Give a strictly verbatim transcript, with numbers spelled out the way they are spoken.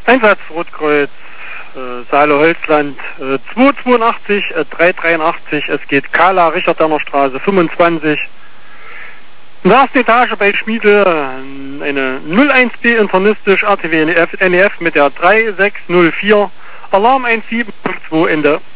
Einsatz Rotkreuz, äh, Saale-Holzland, äh, zweihundertzweiundachtzig, äh, dreihundertdreiundachtzig, es geht Kala, Richardaner Straße, fünfundzwanzig. In der ersten Etage bei Schmiede äh, eine null eins B internistisch R T W N E F mit der drei sechs null vier, Alarm eins sieben fünf zwei Ende.